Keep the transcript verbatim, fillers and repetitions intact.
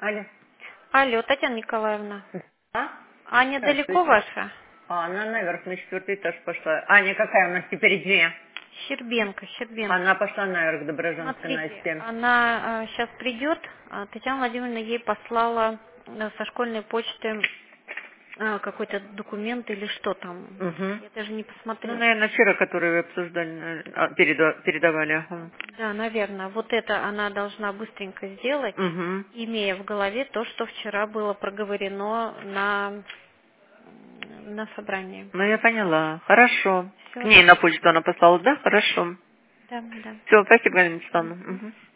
Алло. Алло, Татьяна Николаевна. А? Аня далеко Здравствуйте. ваша? А, она наверх на четвертый этаж пошла. Аня, какая у нас теперь две? Щербенко, Щербенко. Она пошла наверх, Доброжанская, Смотрите, Настя. она сейчас придет. а, Татьяна Владимировна ей послала э, со школьной почты э, какой-то документ или что там. Угу. Я даже не Ну, посмотрела. наверное, вчера, которые вы обсуждали, наверное, а, переда- передавали. Ага. Да, наверное. Вот это она должна быстренько сделать, Угу. имея в голове то, что вчера было проговорено на, на собрании. Ну, я поняла. Хорошо. К Все? ней на почту она послала, да? Хорошо. Да, да. Все, спасибо, Галина Вячеславовна. Мгм. Мгм.